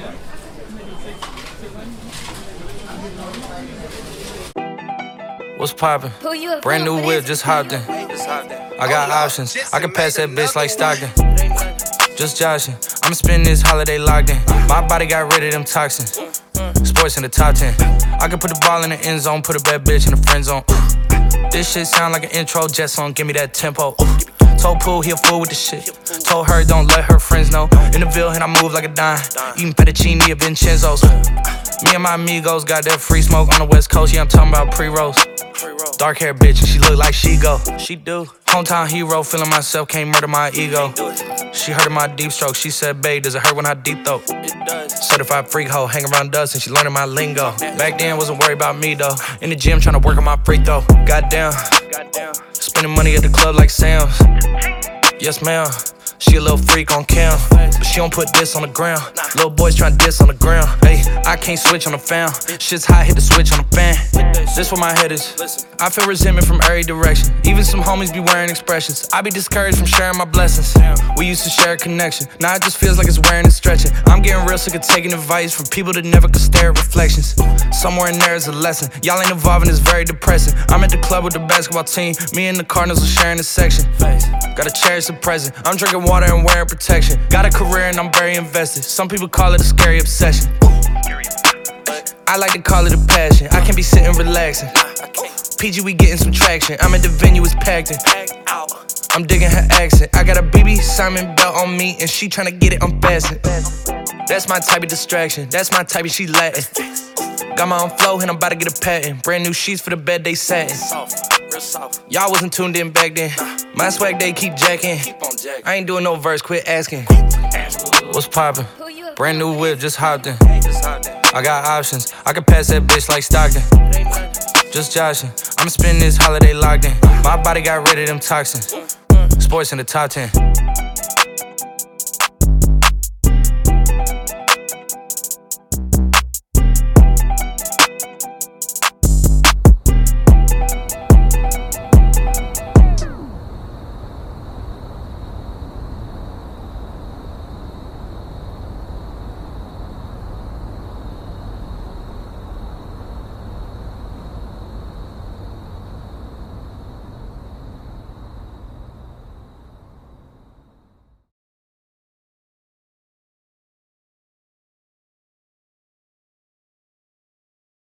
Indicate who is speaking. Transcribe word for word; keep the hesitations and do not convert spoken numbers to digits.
Speaker 1: What's poppin'? Brand new whip, just hopped in. I got options, I can pass that bitch like Stockton. Just joshing, I'ma spend this holiday locked in. My body got rid of them toxins. Sports in the top ten. I can put the ball in the end zone, put a bad bitch in the friend zone. This shit sound like an intro jet song, give me that tempo. Told Pooh he a fool with the shit. Told her don't let her friends know. In the Ville and I move like a dime. Eating fettuccine at Vincenzo's. Me and my amigos got that free smoke on the west coast. Yeah, I'm talking about pre-rolls. Dark hair bitch and she look like she go. She do. Hometown hero, feeling myself, can't murder my ego. She heard of my deep stroke, she said, babe, does it hurt when I deep throat? It does. Certified freak hoe, hang around dust and she learning my lingo. Back then, wasn't worried about me though. In the gym, trying to work on my free throw. Goddamn. Spending money at the club like Sam's. Yes, ma'am. She a little freak on cam, but she don't put this on the ground. Little boys tryna diss on the ground. Hey, I can't switch on the fan. Shit's hot, hit the switch on the fan. This where my head is. I feel resentment from every direction. Even some homies be wearing expressions. I be discouraged from sharing my blessings. We used to share a connection. Now it just feels like it's wearing and stretching. I'm getting real sick of taking advice from people that never could stare at reflections. Somewhere in there is a lesson. Y'all ain't evolving, it's very depressing. I'm at the club with the basketball team. Me and the Cardinals are sharing the section. Gotta cherish the present. I'm drinking water and wearing protection. Got a career and I'm very invested. Some people call it a scary obsession. I like to call it a passion. I can't be sitting relaxing. P G, we getting some traction. I'm at the venue, it's packed in. I'm digging her accent. I got a B B Simon belt on me and she tryna get it unfastened. That's my type of distraction. That's my type of she Latin. Got my own flow and I'm about to get a patent. Brand new sheets for the bed, they satin. Y'all wasn't tuned in back then. My swag, they keep jacking. I ain't doing no verse, quit asking. What's poppin'? Brand new whip, just hopped in. I got options, I can pass that bitch like Stockton. Just joshing, I'ma spend this holiday locked in. My body got rid of them toxins. Sports in the top ten.